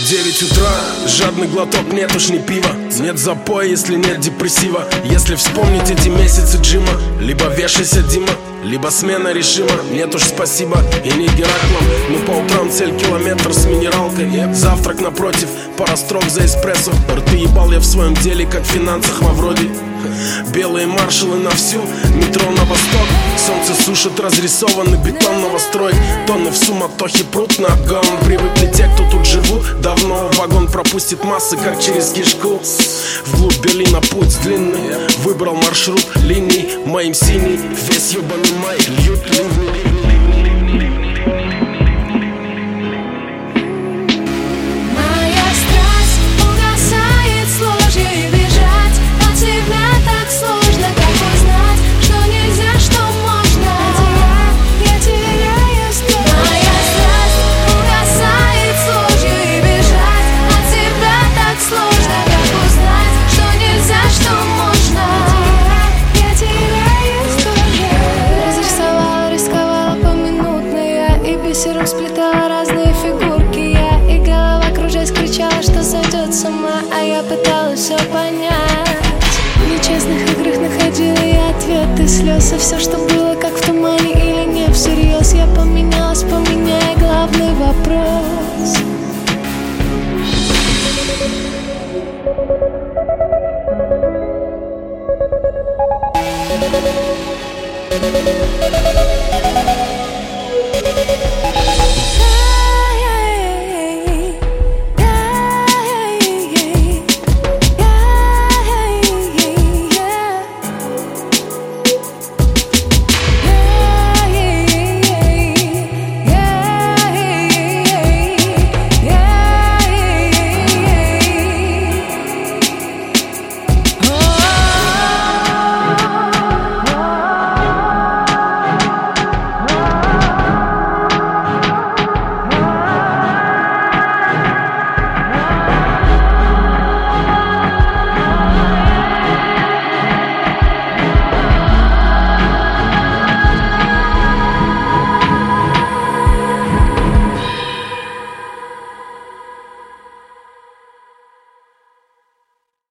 9 утра, жадный глоток, нет уж ни пива. Нет запоя, если нет депрессива. Если вспомнить эти месяцы джима, либо вешайся, Дима, либо смена режима. Нет уж спасибо и не Гераклом. Но по утрам цель километр с минералкой. Завтрак напротив, пара строк за эспрессо. Рты ебал я в своем деле, как в финансах во вроде. Белые маршалы на всю, метро на восток. Солнце сушит разрисованный бетон новостроек. Тонны в суматохе прут на обгон. Привыкли те, кто тут живут давно. Вагон пропустит массы, как через кишку. Вглубь Берлина путь длинный. Выбрал маршрут линий. Моим синий, весь ебаный май льют ливни. Сплетала разные фигурки я, и голова, кружась, кричала, что сойдет с ума. А я пыталась все понять. В нечестных играх находила я ответы слез. А все, что было как в тумане или не всерьез. Я поменялась, поменяя главный вопрос. Thank you.